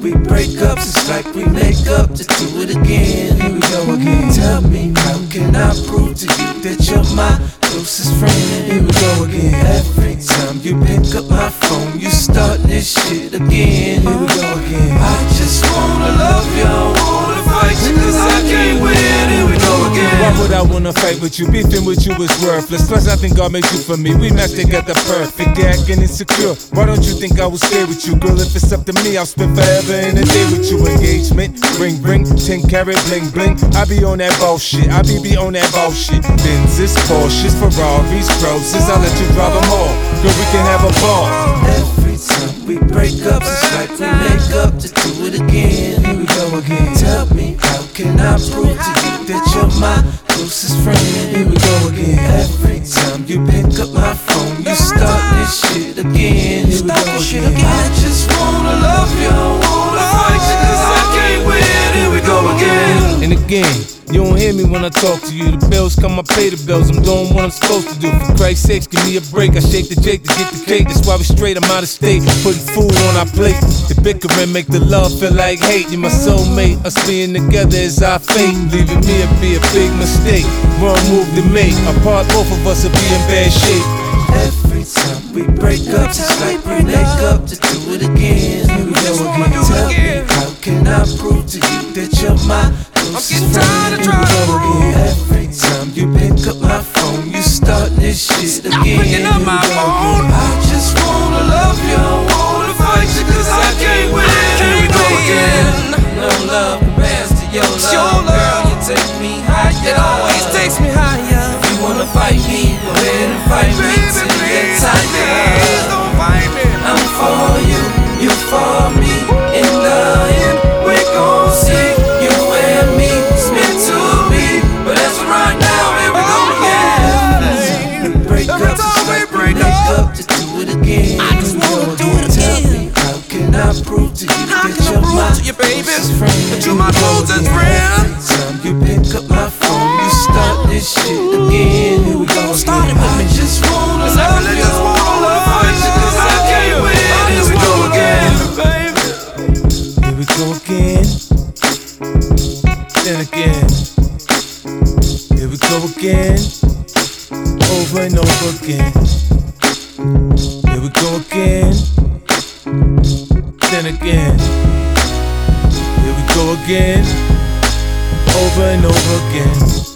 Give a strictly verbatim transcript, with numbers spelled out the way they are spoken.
we break up, it's like we make up to do it again. Here we go again. Tell me, how can I prove to you that you're my closest friend? Here we go again. Every time you pick up my phone, you start this shit again. Here we go again. I just wanna love you, I wanna fight you, cause I can't win. Here we go again. Why would I wanna fight with you? Beefing with you is worthless. Plus I think God made you for me. We match together perfect. You're acting insecure. Why don't you think I will stay with you? Girl, if it's up to me, I'll spend forever in a day with you. Engagement, ring ring, ten carat bling bling. I be on that bullshit, I be be on that bullshit. Benzes, Porsches, Ferraris, Roses, I'll let you drive them all. Girl, we can have a ball. Every time we break up, it's like we make up to do it again. Here we go again. Tell me, how can I prove to you that you're my closest friend? Here we go again. Every time you pick up my phone, you start this shit again. Here we go again. I just wanna love you, I wanna fight you, cause I can't win. Here we go again. And again, you don't hear me when I talk to you. The bills come, I pay the bills. I'm doing what I'm supposed to do. For Christ's sakes, give me a break. I shake the Jake to get the cake. That's why we straight, I'm out of state. Putting food on our plate. The bickering make the love feel like hate. You're my soulmate. Us being together is our fate. Leaving me would be a big mistake. Wrong move to make. Apart, both of us will be in bad shape. Every time we break up, it's like we make up to do it again. Here we go again. Tell me, how can I prove to you that you're my closest friend? Here we go again. Every time you pick up my phone, you start this shit again. Here we go again. I just wanna love you, I wanna fight you, cause I can't win. Here we go again. No love compares to your love, girl. You take me higher. It always takes me higher. If you wanna fight me, go ahead and fight me. I'm for you, you for me. In the end, we're gon' see. You and me, it's meant to be. But as of right now, here we go again. We break up, it's like we make up to do it again. I just wanna do it again. Tell me, how can I prove to you that you're my closest friend? That you're my closest friend. Every time you pick up my phone, you start this shit again. Here we go again. I just wanna love you, I wanna fight you, cause I can't win. Here we go again, baby. Here we go again. Then again. Here we go again. Over and over again. Here we go again. Then again. Here we go again. Over and over again.